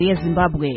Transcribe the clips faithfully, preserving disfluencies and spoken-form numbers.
Zimbabwe.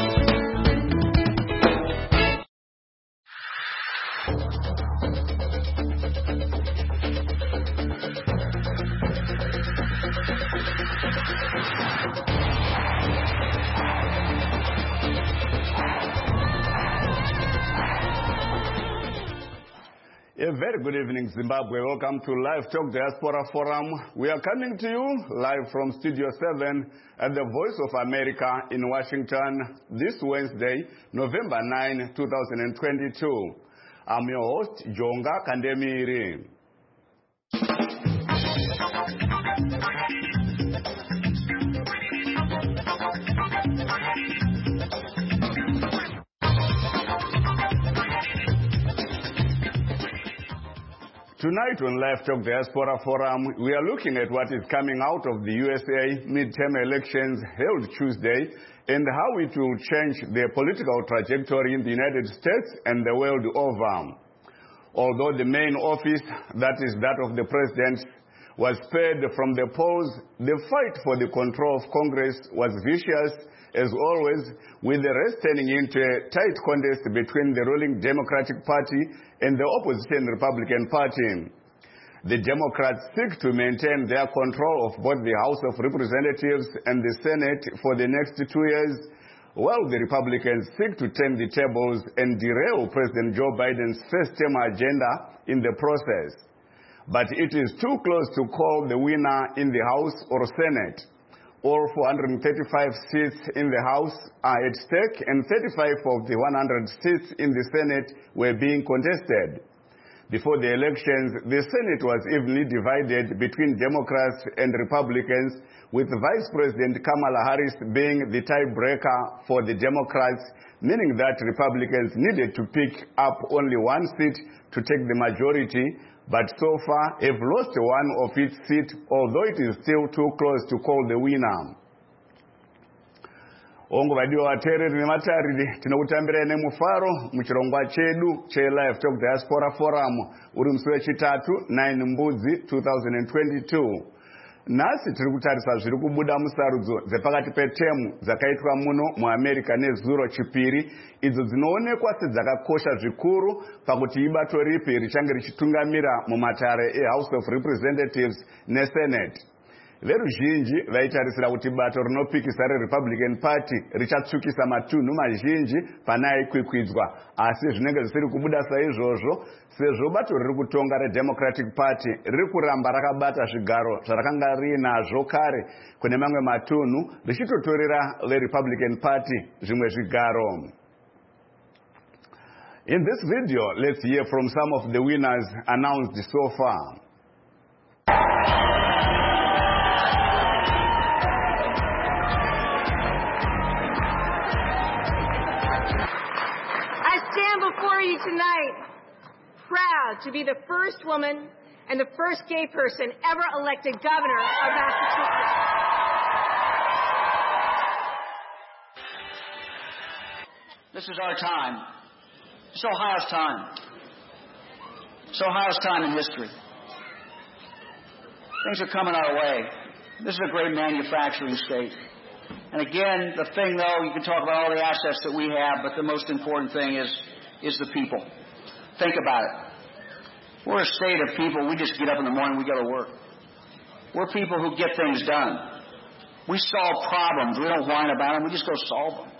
A very good evening, Zimbabwe. Welcome to Live Talk Diaspora Forum. We are coming to you live from Studio seven at the Voice of America in Washington this Wednesday, November ninth, two thousand twenty-two. I'm your host, Jonga Kandemiri. Tonight on Live Talk Diaspora Forum, we are looking at what is coming out of the U S A midterm elections held Tuesday and how it will change the political trajectory in the United States and the world over. Although the main office, that is that of the president, was spared from the polls, the fight for the control of Congress was vicious, as always, with the race turning into a tight contest between the ruling Democratic Party and the opposition Republican Party. The Democrats seek to maintain their control of both the House of Representatives and the Senate for the next two years, while the Republicans seek to turn the tables and derail President Joe Biden's first-term agenda in the process. But it is too close to call the winner in the House or Senate. All four hundred thirty-five seats in the House are at stake, and thirty-five of the one hundred seats in the Senate were being contested. Before the elections, the Senate was evenly divided between Democrats and Republicans, with Vice President Kamala Harris being the tiebreaker for the Democrats, meaning that Republicans needed to pick up only one seat to take the majority, but so far have lost one of its seats, although it is still too close to call the winner. Ongo vadiwa vateereri nematariri tinokutambira nemufaro muchirongwa chedu che Live Talk Diaspora Forum uri musi wechitatu nine Mbudzi two thousand twenty-two. Nasi tiri kutarisa zviri kubuda musarudzo dzepakati petemu dzakaitwa muno muAmerica nezuro chipiri, idzo dzinoonekwa sedzakakosha zvikuru pakuti ibato ripi richange richitungamira mumatare eHouse of Representatives neSenate. Veruzhinji vaitarisira kuti bato rinopikisa reRepublican Party richatsukisa matunhu mazhinji pana aikwikwidzwa, asi zvinenge zvisiri kubuda saizvozvo sezvo bato riri kutonga reDemocratic Party riri kuramba rakabata zvigaro zvarakanga riinazvo kare kune mamwe matunhu richitotorera veRepublican Party zvimwe zvigaro. In this video, let's hear from some of the winners announced so far. Before you tonight, proud to be the first woman and the first gay person ever elected governor of Massachusetts. This is our time. It's Ohio's time. It's Ohio's time in history. Things are coming our way. This is a great manufacturing state. And again, the thing though, you can talk about all the assets that we have, but the most important thing is is the people. Think about it. We're a state of people, we just get up in the morning, we go to work. We're people who get things done. We solve problems, we don't whine about them, we just go solve them.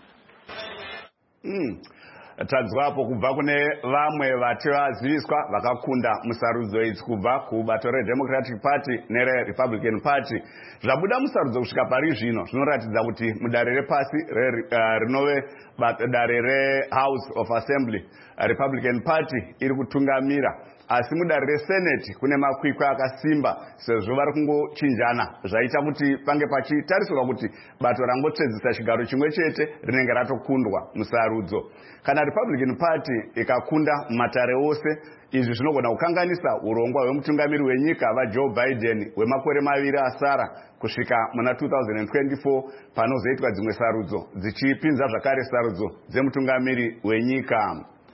Mm. Tadzwapo kubva kune vamwe vati vaziviswa vakakunda musarudzo idzi kubva kubato reDemocratic Party nereRepublican Party. Zvabuda musarudzo kusvika pari zvino zvinoratidza kuti mudare repasi rinove dare reHouse of Assembly Republican Party iri kutungamira, asi mudare reSenate kune makwikwi akasimba sezvo vari kungochinjana zvaita kuti pange pachitarisirwa kuti bato rangotsvedzisa chigaro chimwe chete rinenge ratokundwa musarudzo. Kana Republican Party ikakunda matare ose, izvi zvinogona kukanganisa urongwa hwemutungamiri wenyika vaJoe Biden wemakore maviri asara kusvika muna two thousand twenty-four panozoitwa dzimwe sarudzo dzichipinza zvakare sarudzo dzemutungamiri wenyika.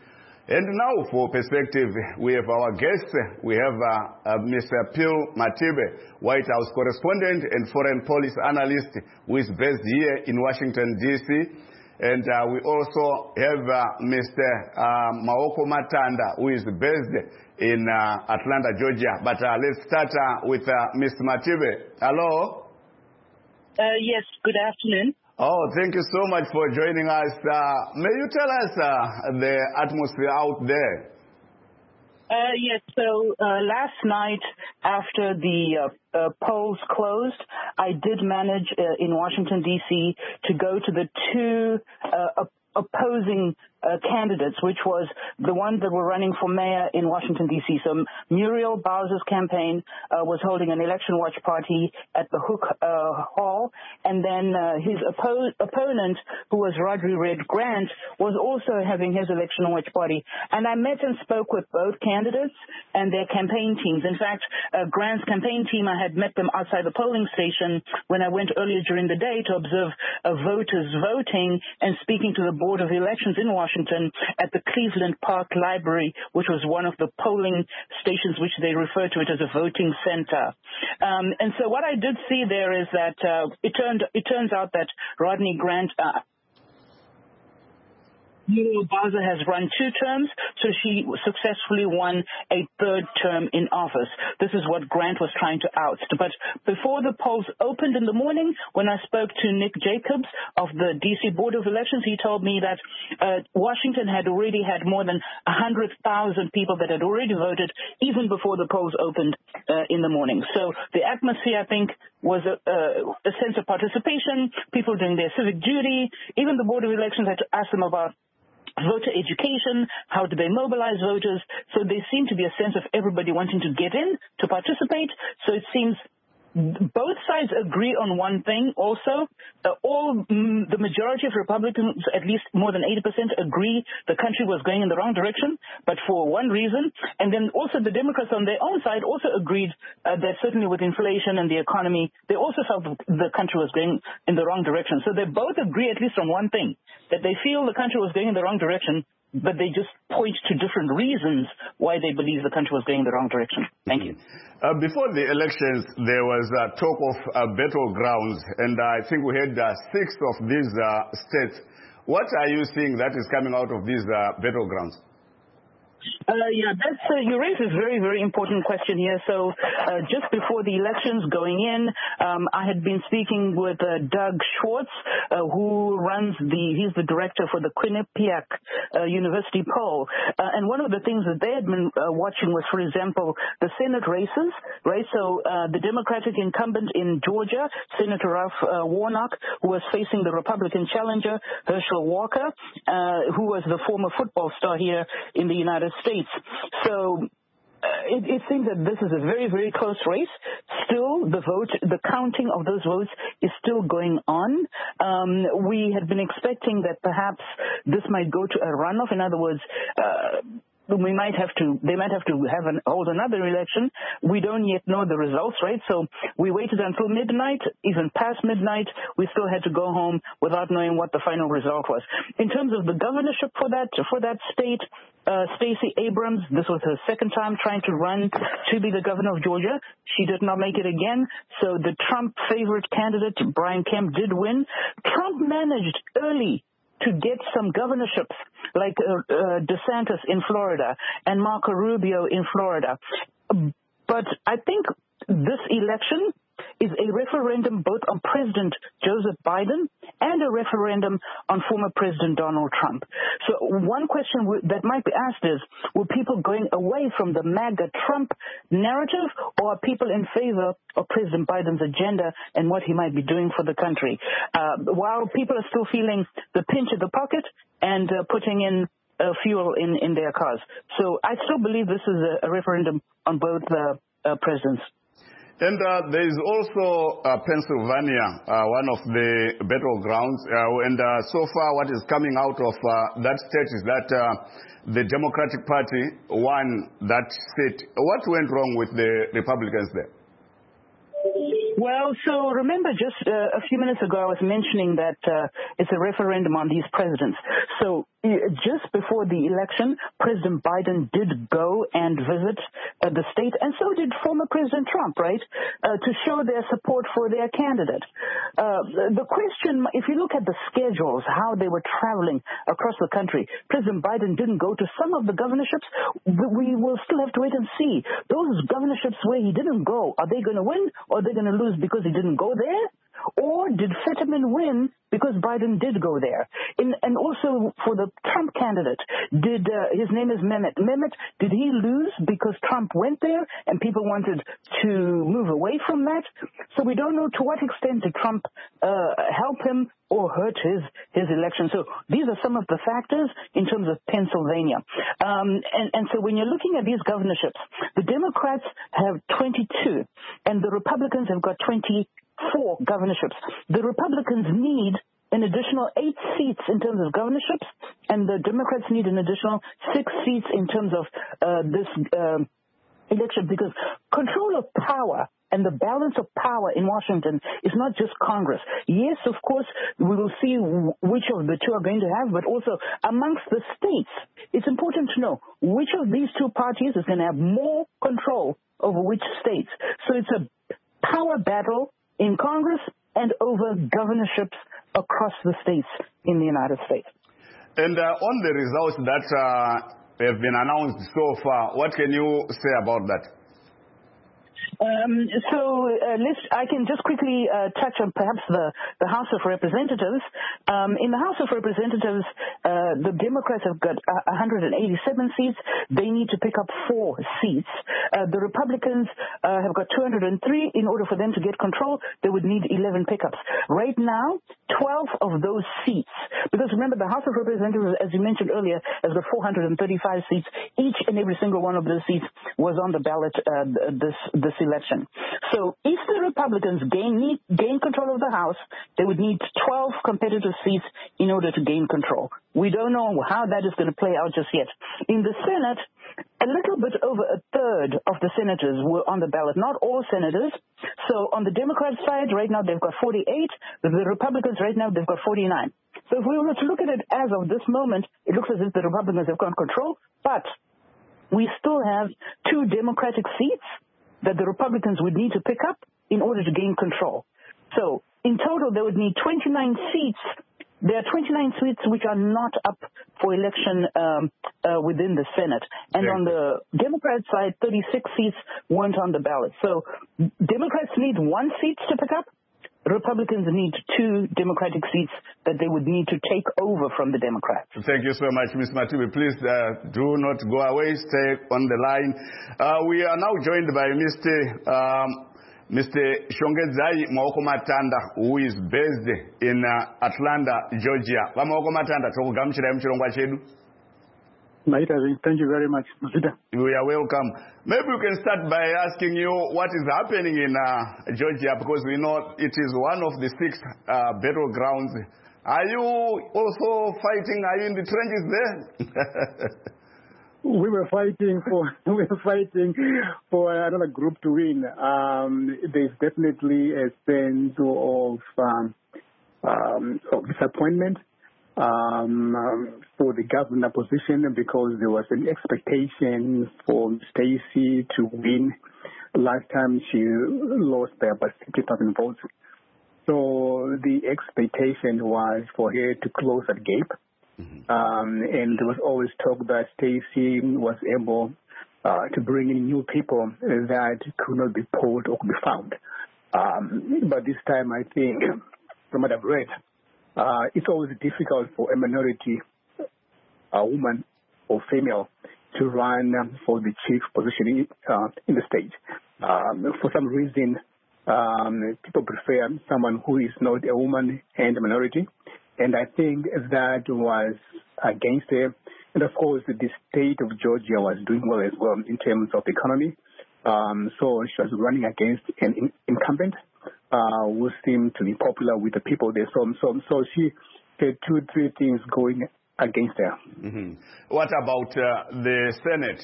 And now for perspective, we have our guests. We have uh, uh, Mister Phil Matibe, White House correspondent and foreign policy analyst, who is based here in Washington, D C And uh, we also have uh, Mister Uh, Maoko Matanda, who is based in uh, Atlanta, Georgia. But uh, let's start uh, with uh, Mister Matibe. Hello. Uh, yes, good afternoon. Oh, thank you so much for joining us. Uh, may you tell us uh, the atmosphere out there? Uh, yes, so uh, last night after the uh, uh, polls closed, I did manage uh, in Washington, D C to go to the two uh, opposing uh, candidates, which was the ones that were running for mayor in Washington, D C So Muriel Bowser's campaign uh, was holding an election watch party at the Hook uh, Hall, and then uh, his oppo- opponent, who was Rodney Red Grant, was also having his election watch party. And I met and spoke with both candidates and their campaign teams. In fact, uh, Grant's campaign team, I had met them outside the polling station when I went earlier during the day to observe uh, voters voting and speaking to the Board of Elections in Washington at the Cleveland Park Library, which was one of the polling stations which they refer to it as a voting center. Um, and so what I did see there is that uh, it turned it turns out that Rodney Grant uh, Muriel Bowser has run two terms, so she successfully won a third term in office. This is what Grant was trying to oust. But before the polls opened in the morning, when I spoke to Nick Jacobs of the D C Board of Elections, he told me that uh, Washington had already had more than one hundred thousand people that had already voted even before the polls opened uh, in the morning. So the atmosphere, I think, was a, uh, a sense of participation, people doing their civic duty. Even the Board of Elections had to ask them about voter education, how do they mobilize voters. So there seemed to be a sense of everybody wanting to get in, to participate. So it seems both sides agree on one thing also. Uh, all mm, the majority of Republicans, at least more than eighty percent, agree the country was going in the wrong direction, but for one reason. And then also the Democrats on their own side also agreed uh, that certainly with inflation and the economy, they also felt the country was going in the wrong direction. So they both agree at least on one thing, that they feel the country was going in the wrong direction, but they just point to different reasons why they believe the country was going in the wrong direction. Thank you. Uh, before the elections, there was uh, talk of uh, battlegrounds, and I think we had uh, six of these uh, states. What are you seeing that is coming out of these uh, battlegrounds? Uh, yeah, that's, uh, you raise a very, very important question here. So uh, just before the elections going in, um, I had been speaking with uh, Doug Schwartz, uh, who runs the, he's the director for the Quinnipiac uh, University poll. Uh, and one of the things that they had been uh, watching was, for example, the Senate races, right? So uh, the Democratic incumbent in Georgia, Senator Ralph uh, Warnock, who was facing the Republican challenger, Herschel Walker, uh, who was the former football star here in the United States. So uh, it, it seems that this is a very, very close race. Still, the vote, the counting of those votes is still going on. Um, we had been expecting that perhaps this might go to a runoff. In other words, uh, we might have to, they might have to have an, hold another election. We don't yet know the results, right? So we waited until midnight, even past midnight. We still had to go home without knowing what the final result was. In terms of the governorship for that, for that state, uh, Stacey Abrams, this was her second time trying to run to be the governor of Georgia. She did not make it again. So the Trump favorite candidate, Brian Kemp, did win. Trump managed early to get some governorships like uh, uh, DeSantis in Florida and Marco Rubio in Florida. But I think this election is a referendum both on President Joseph Biden and a referendum on former President Donald Trump. So one question w- that might be asked is, were people going away from the MAGA Trump narrative, or are people in favor of President Biden's agenda and what he might be doing for the country? Uh, while people are still feeling the pinch of the pocket and uh, putting in uh, fuel in, in their cars. So I still believe this is a, a referendum on both uh, uh, presidents. And uh, there is also uh, Pennsylvania, uh, one of the battlegrounds. Uh, and uh, so far what is coming out of uh, that state is that uh, the Democratic Party won that seat. What went wrong with the Republicans there? Well, so remember just uh, a few minutes ago I was mentioning that uh, it's a referendum on these presidents. So just before the election, President Biden did go and visit uh, the state, and so did former President Trump, right, uh, to show their support for their candidate. Uh, the question, if you look at the schedules, how they were traveling across the country, President Biden didn't go to some of the governorships. We will still have to wait and see. Those governorships where he didn't go, are they going to win or are they going to lose because he didn't go there? Or did Fetterman win because Biden did go there? In, and also for the Trump candidate, did uh, his name is Mehmet. Mehmet, did he lose because Trump went there and people wanted to move away from that? So we don't know to what extent did Trump uh, help him or hurt his, his election. So these are some of the factors in terms of Pennsylvania. Um, and, and so when you're looking at these governorships, the Democrats have twenty-two and the Republicans have got twenty-four governorships. The Republicans need an additional eight seats in terms of governorships, and the Democrats need an additional six seats in terms of uh, this uh, election, because control of power and the balance of power in Washington is not just Congress. Yes, of course, we will see which of the two are going to have, but also amongst the states, it's important to know which of these two parties is going to have more control over which states. So it's a power battle in Congress and over governorships across the states in the United States. And uh, on the results that uh, have been announced so far, what can you say about that? Um, so uh, let's, I can just quickly uh, touch on perhaps the, the House of Representatives. Um, in the House of Representatives, uh, the Democrats have got uh, one hundred eighty-seven seats. They need to pick up four seats. Uh, the Republicans uh, have got two hundred three. In order for them to get control, they would need eleven pickups. Right now, twelve of those seats, because remember, the House of Representatives, as you mentioned earlier, has got four hundred thirty-five seats. Each and every single one of those seats was on the ballot uh, this this election. So if the Republicans gain need, gain control of the House, they would need twelve competitive seats in order to gain control. We don't know how that is going to play out just yet. In the Senate, a little bit over a third of the senators were on the ballot, not all senators. So on the Democrat side, right now they've got forty-eight. The Republicans right now, they've got forty-nine. So if we were to look at it as of this moment, it looks as if the Republicans have got control, but we still have two Democratic seats that the Republicans would need to pick up in order to gain control. So in total, they would need twenty-nine seats. There are twenty-nine seats which are not up for election um, uh, within the Senate. And yeah. On the Democrat side, thirty-six seats weren't on the ballot. So Democrats need one seat to pick up. Republicans need two Democratic seats that they would need to take over from the Democrats. Thank you so much, Miz Matibe. Please uh, do not go away. Stay on the line. Uh, we are now joined by Mister Um, Mister Shongedzai Maokomatanda, who is based in uh, Atlanta, Georgia. Maokomatanda, tokugamuchira muchirongwa chedu. Thank you very much. We are welcome. Maybe we can start by asking you what is happening in uh, Georgia, because we know it is one of the six uh, battlegrounds. Are you also fighting? Are you in the trenches there? we were fighting for we were fighting for another group to win. Um, there's definitely a sense of um, um, of disappointment. Um, um, for the governor position, because there was an expectation for Stacey to win. Last time she lost by about fifty thousand votes. So the expectation was for her to close that gap. Mm-hmm. Um, and there was always talk that Stacey was able uh, to bring in new people that could not be polled or could be found. Um, but this time, I think, from what I've read, Uh, it's always difficult for a minority, a woman or female, to run um, for the chief position in, uh, in the state. Um, for some reason, um, people prefer someone who is not a woman and a minority. And I think that was against her. And of course, the state of Georgia was doing well as well in terms of the economy. Um, so she was running against an in- incumbent. Uh, who seemed to be popular with the people there. So, so, so she had two, three things going against her. Mm-hmm. What about uh, the Senate?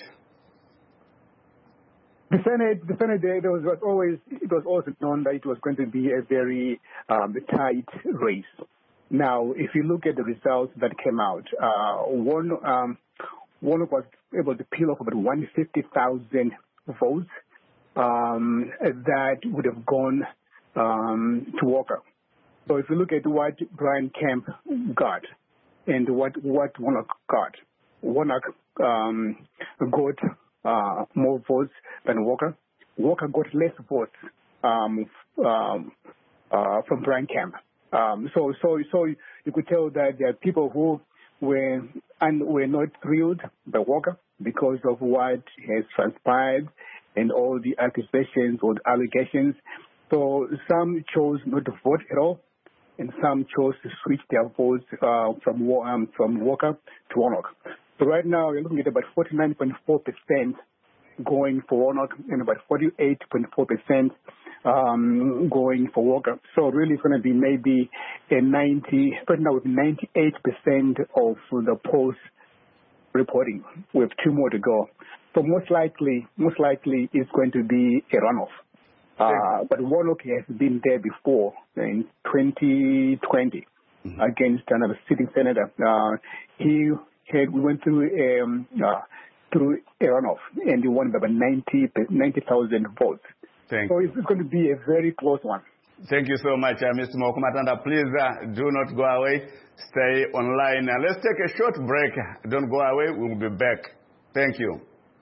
The Senate, the Senate, there, there was, was always, it was always known that it was going to be a very um, tight race. Now, if you look at the results that came out, uh, one, um, Warnock was able to peel off about one hundred fifty thousand votes um, that would have gone um, to Walker. So if you look at what Brian Kemp got and what, what Warnock got, Warnock um, got uh, more votes than Walker. Walker got less votes um, um, uh, from Brian Kemp. Um, so, so, so you could tell that there are people who were and were not thrilled by Walker because of what has transpired and all the accusations or the allegations. So some chose not to vote at all, and some chose to switch their votes uh, from um, from Walker to Warnock. So right now you're looking at about forty-nine point four percent going for Warnock and about forty-eight point four percent um, going for Walker. So really it's going to be maybe a ninety, right now with ninety-eight percent of the polls reporting. We have two more to go. So most likely, most likely it's going to be a runoff. Uh, but Warnock has been there before in twenty twenty mm-hmm. against another sitting senator. Uh, he had, we went through um, uh, through a runoff, and he won by ninety thousand votes. Thank so it's going to be a very close one. Thank you so much, uh, Mister Mokumatanda. Please uh, do not go away. Stay online. Uh, let's take a short break. Don't go away. We'll be back. Thank you.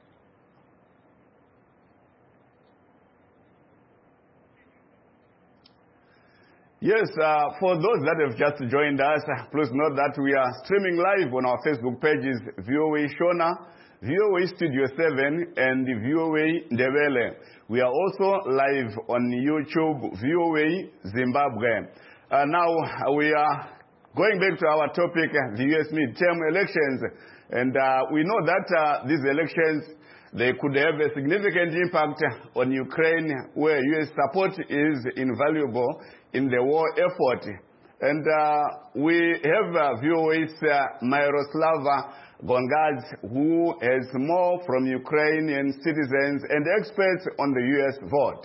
Yes, uh, for those that have just joined us, please note that we are streaming live on our Facebook pages, V O A Shona, V O A Studio seven, and V O A Ndebele. We are also live on YouTube, V O A Zimbabwe. Uh, now, we are going back to our topic, the U S midterm elections. And uh, we know that uh, these elections, they could have a significant impact on Ukraine, where U S support is invaluable in the war effort. And uh, we have uh, V O A's uh, Myroslava Gongadze, who has more from Ukrainian citizens and experts on the U S vote.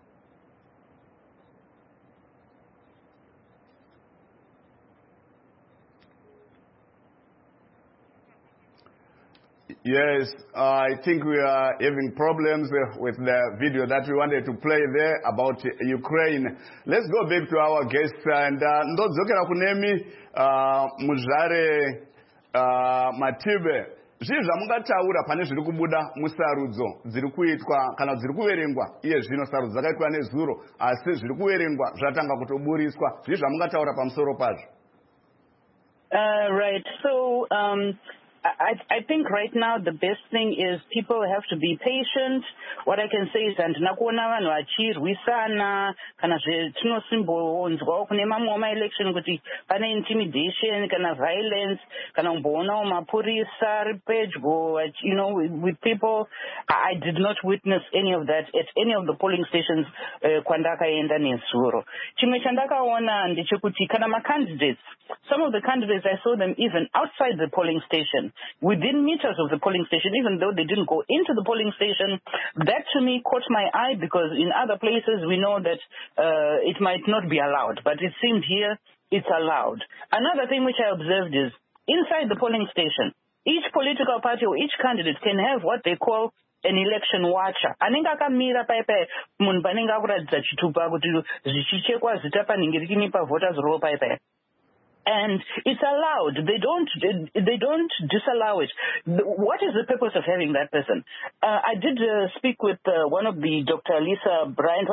Yes, uh, I think we are having problems uh, with the video that we wanted to play there about uh, Ukraine. Let's go back to our guests. And ndodzokera kunemi muzvare Matibe. Zvinhu zvamungataura pane zviri kubuda musarudzo dziri kuitwa kana dziri kuverengwa iye zvino sarudzo dzakaitwa nezuro asi zviri kuverengwa zvatanga kutoburiswa. Zvinhu zvamungataura pamusoro pazvo. Uh, right. So um I, I think right now the best thing is people have to be patient. What I can say is handina kuona vanhu vachirwisana kana zvetinosimboonzwawo kune mamwe ma-election kuti pane intimidation kana violence kana kumboonawo mapurisa ari pedyo, you know, with, with people. I did not witness any of that at any of the polling stations uh, kwandakaenda nezuro. Chimwe chandakaona ndechekuti kana ma-candidates, some of the candidates I saw them even outside the polling station, within meters of the polling station, even though they didn't go into the polling station. That to me caught my eye because in other places we know that uh, it might not be allowed, but it seemed here it's allowed. Another thing which I observed is inside the polling station, each political party or each candidate can have what they call an election watcher. Anenge akamira paipai munhu panenge akuratidza chitupa kuti zvichichekwa zita panhingirikini pavoters roll paipai. And it's allowed. They don't. They don't disallow it. What is the purpose of having that person? Uh, I did uh, speak with uh, one of the Doctor Lisa Bryant.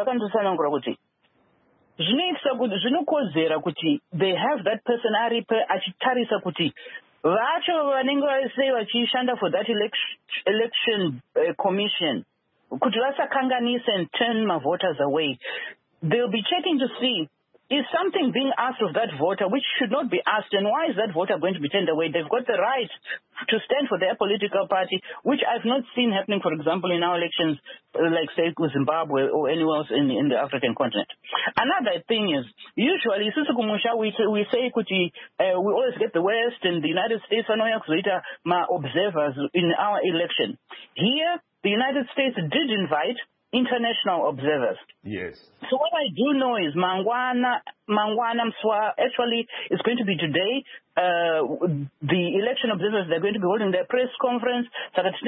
Zvinokodzera kuti they have that person aripe achitarisa kuti vacho vanenge vasei vachishanda for that election, election uh, commission kuti vasakanganisa and turn my voters away. They'll be checking to see, is something being asked of that voter which should not be asked, and why is that voter going to be turned away? They've got the right to stand for their political party, which I've not seen happening, for example, in our elections, like, say, with Zimbabwe or anywhere else in, in the African continent. Another thing is, usually, we, we say uh, we always get the West and the United States ma observers in our election. Here, the United States did invite international observers. Yes. So what I do know is Mangwana, Mangwana Mswa actually is going to be today. Uh, the election observers, they're going to be holding their press conference. So I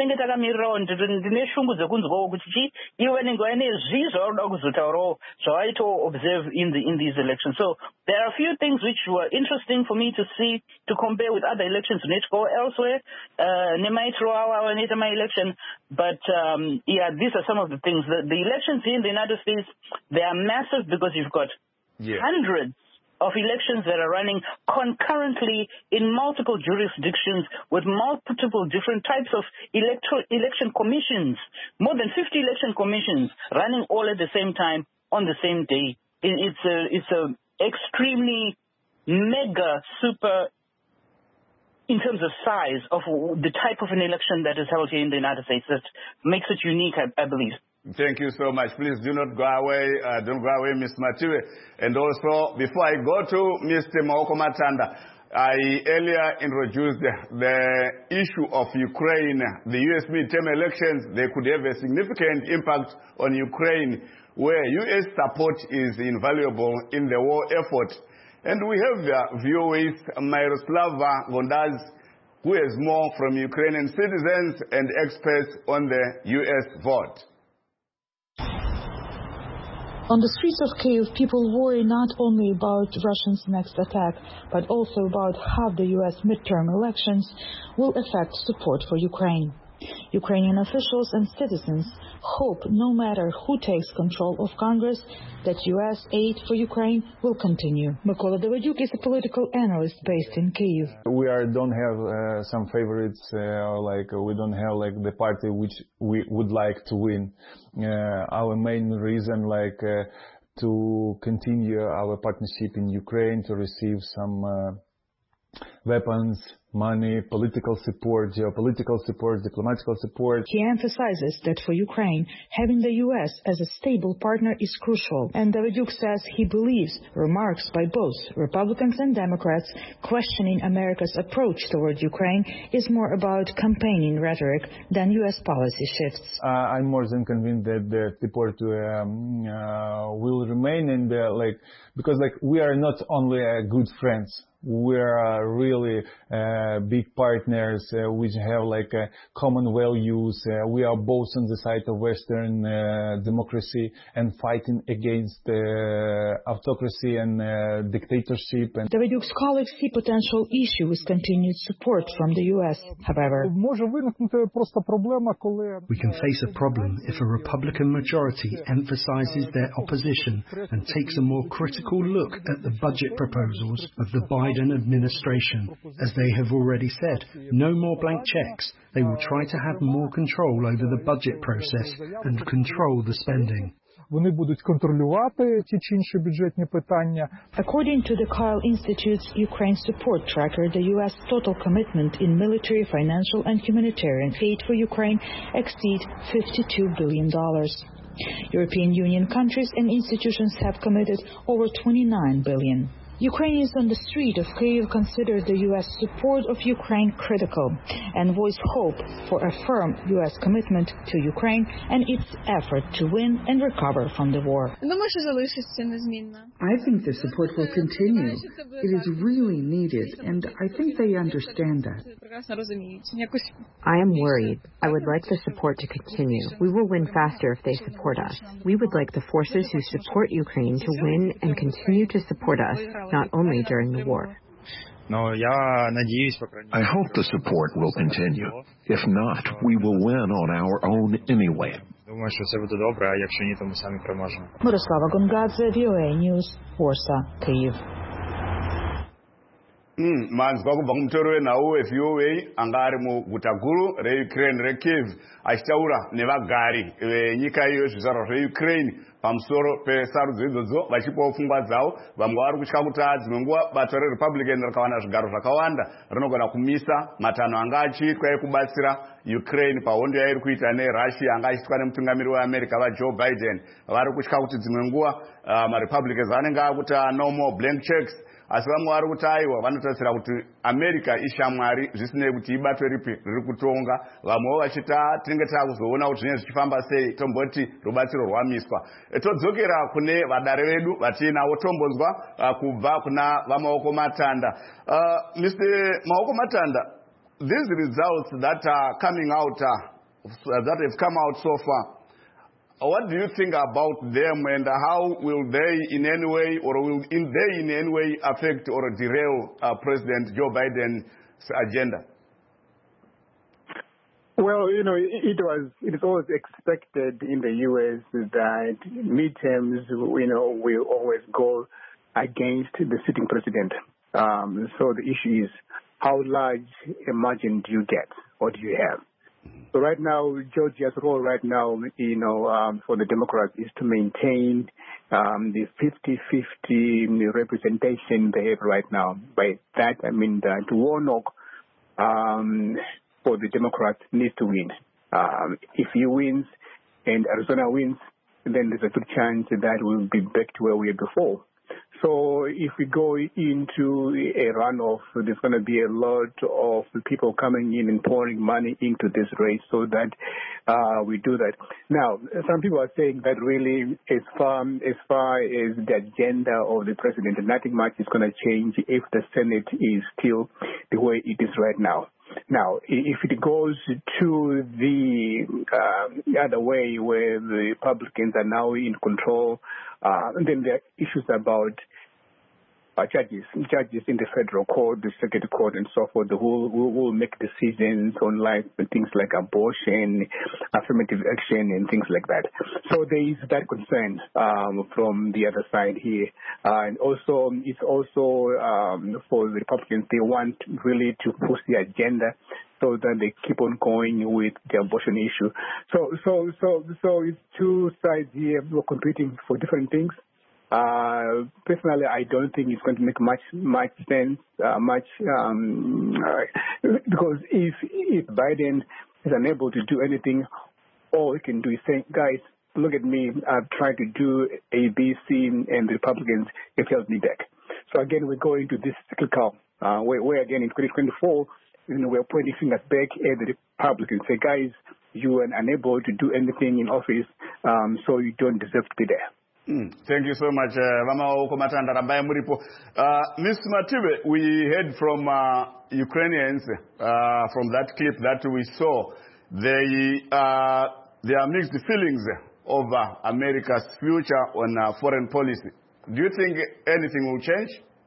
to observe in the in these elections. So there are a few things which were interesting for me to see, to compare with other elections. Let's go elsewhere. Uh, election. But um, yeah, these are some of the things. The, the elections here in the United States, they are massive because you've got yeah. hundreds of elections that are running concurrently in multiple jurisdictions with multiple different types of electoral election commissions, more than fifty election commissions running all at the same time on the same day. It, it's a it's a extremely mega super in terms of size of the type of an election that is held here in the United States. That makes it unique, I, I believe. Thank you so much. Please do not go away. Uh, don't go away, Miz Matiwe. And also, before I go to Mister Maoko Matanda, I earlier introduced the, the issue of Ukraine. The U S midterm elections, they could have a significant impact on Ukraine, where U S support is invaluable in the war effort. And we have the view with Miroslava Gondaz, who has more from Ukrainian citizens and experts on the U S vote. On the streets of Kyiv, people worry not only about Russia's next attack, but also about how the U S midterm elections will affect support for Ukraine. Ukrainian officials and citizens hope no matter who takes control of Congress, that U S aid for Ukraine will continue. Mykola Davydiuk is a political analyst based in Kyiv. We are, don't have uh, some favorites, uh, or like uh, we don't have like the party which we would like to win. Uh, our main reason, like uh, to continue our partnership in Ukraine, to receive some uh, weapons, money, political support, geopolitical support, diplomatical support. He emphasizes that for Ukraine, having the U S as a stable partner is crucial. And Davydiuk says he believes remarks by both Republicans and Democrats questioning America's approach toward Ukraine is more about campaigning rhetoric than U S policy shifts. Uh, I'm more than convinced that the support um, uh, will remain in the, like, because like we are not only uh, good friends, we are really uh, big partners uh, which have like uh, common values. Uh, we are both on the side of Western uh, democracy and fighting against uh, autocracy and uh, dictatorship. And Davydiuk's colleagues see potential issue with continued support from the U S. However, we can face a problem if a Republican majority emphasizes their opposition and takes a more critical look at the budget proposals of the Biden administration. As they have already said, no more blank checks. They will try to have more control over the budget process and control the spending. According to the Kyle Institute's Ukraine Support Tracker, the U S total commitment in military, financial and humanitarian aid for Ukraine exceeds fifty-two billion dollars. European Union countries and institutions have committed over twenty-nine billion dollars. Ukrainians on the street of Kyiv consider the U S support of Ukraine critical and voice hope for a firm U S commitment to Ukraine and its effort to win and recover from the war. I think the support will continue. It is really needed, and I think they understand that. I am worried. I would like the support to continue. We will win faster if they support us. We would like the forces who support Ukraine to win and continue to support us, not only during the war. I hope the support will continue. If not, we will win on our own anyway. Miroslava Gondadze, V O A News, Warsaw, Kyiv. manzi kwakubva kumutoro wenhau we-V O A anga ari muguta guru reUkraine reKyiv achitaura nevagari venyika iyo zvizvarwa zveUkraine pamusoro pesarudzo idzodzo vachipawo pfungwa dzavo. Vamwe vari kutya kuti dzimwe nguva bato reRepublican rakawana zvigaro zvakawanda rinogona kumisa matanho anga achiitwa ekubatsira Ukraine pahondo yairi kuita neRussia anga achiitwa nemutungamiri weAmerica vaJoe Biden. Vari kutya kuti dzimwe nguva uh, maRepublicans vanenge akuti no more blank checks. asi vamwe vari kuti aiwa vanotarisira kuti America ishamwari zvisinei kuti ibatwe ripi riri kutonga. Vamwewo vachiti tinenge taakuzoona kuti zvinenge zvichifamba sei, tomboti rubatsiro rwamiswa. Todzokera kune vadare vedu vatinavo tombonzwa uh, kubva kuna vaMaoko Matanda. Uh, Mister Maoko Matanda, these results that are coming out, uh, that have come out so far, what do you think about them, and how will they in any way, or will in they in any way affect or derail uh, President Joe Biden's agenda? Well, you know, it was it is always expected in the U S that midterms, you know, will always go against the sitting president. Um, so the issue is, how large a margin do you get, or do you have? So right now, Georgia's role right now, you know, um, for the Democrats is to maintain um, the fifty fifty representation they have right now. By that, I mean that Warnock, um, for the Democrats, needs to win. Um, if he wins and Arizona wins, then there's a good chance that we'll be back to where we were before. So if we go into a runoff, there's going to be a lot of people coming in and pouring money into this race so that uh, we do that. Now, some people are saying that really as far, as far as the agenda of the president, nothing much is going to change if the Senate is still the way it is right now. Now, if it goes to the uh, other way where the Republicans are now in control, uh, then there are issues about uh, judges, judges in the federal court, the circuit court, and so forth, who will, will make decisions on life, things like abortion, affirmative action, and things like that. So there is that concern um, from the other side here. Uh, and also, it's also um, for the Republicans, they want really to push the agenda so that they keep on going with the abortion issue. So, so, so, so it's two sides here competing for different things. Uh, personally, I don't think it's going to make much much sense, uh, much um, uh, because if if Biden is unable to do anything, all he can do is say, guys, look at me, I've tried to do A, B, C, and the Republicans have held me back. So again, we go into this cyclical, uh, where, where again in twenty twenty-four, you know, we're pointing fingers back at the Republicans, say, guys, you were unable to do anything in office, um, so you don't deserve to be there. Mm, thank you so much, Vamaoko Matanda Rambai Muripo. Uh, Miz Matibe, we heard from uh, Ukrainians uh, from that clip that we saw. They, uh, there are mixed feelings over America's future on uh, foreign policy. Do you think anything will change?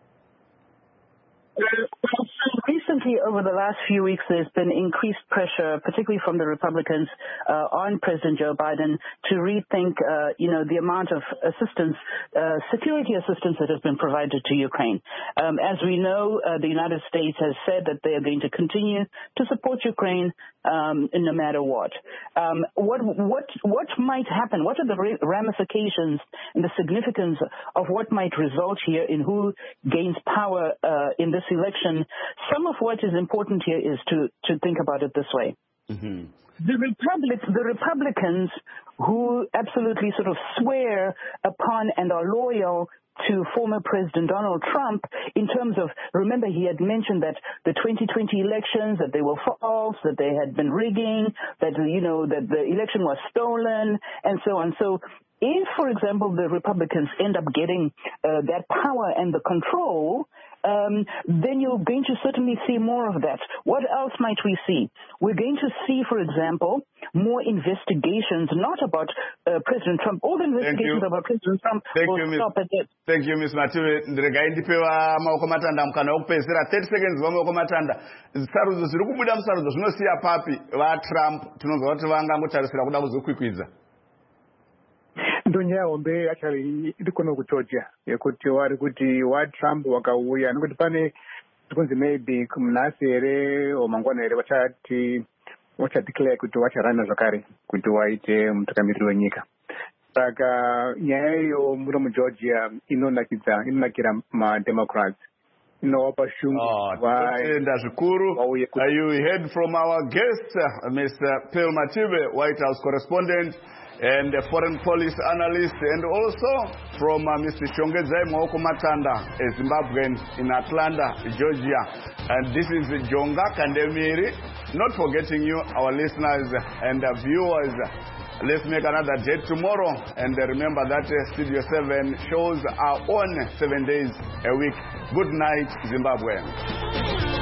Recently, over the last few weeks, there's been increased pressure, particularly from the Republicans, uh, on President Joe Biden to rethink, uh, you know, the amount of assistance, uh, security assistance that has been provided to Ukraine. Um, as we know, uh, the United States has said that they are going to continue to support Ukraine um, no matter what. Um, what. What what might happen? What are the ramifications and the significance of what might result here in who gains power uh, in this election? Some of what is important here is to, to think about it this way. Mm-hmm. The, Republic, the Republicans who absolutely sort of swear upon and are loyal to former President Donald Trump in terms of, remember, he had mentioned that the twenty twenty elections, that they were false, that they had been rigging, that, you know, that the election was stolen, and so on. So if, for example, the Republicans end up getting uh, that power and the control, Um, then you're going to certainly see more of that. What else might we see? We're going to see, for example, more investigations, not about uh, President Trump. All the investigations about President Trump Thank will you, stop at that. Thank you, Miz Matiwe. Ndiregai ndipewa Maoko Matanda mukana wekupedzisira thirty seconds vaMaoko Matanda. Sarudzo zviri kubuda musarudzo zvinosiya papi vaTrump tinonzwa kuti vangangotarisira kuda kuzokwikwidza. Ndonyaya hombe actually iri kuno kugeorgia yekuti vari kuti waTrump wakauya nekuti pane tikunzi maybe munhasi here o mangwana here vachati vachadeclare kuti vacharana zvakare kuti waite mutungamiriri wenyika. Saka nyaya iyo muno mugeorgia inonakidza inonakira mademocrats No, Bashungu. Uh, you heard from our guest, uh, Mister Pearl Matibe, White House correspondent and a foreign policy analyst, and also from uh, Mister Shongedzai Mwoko Matanda, a Zimbabwean in Atlanta, Georgia. And this is Jonga Kandemiri. Not forgetting you, our listeners and uh, viewers. Let's make another date tomorrow. And uh, remember that uh, Studio seven shows are on seven days a week. Good night, Zimbabwe.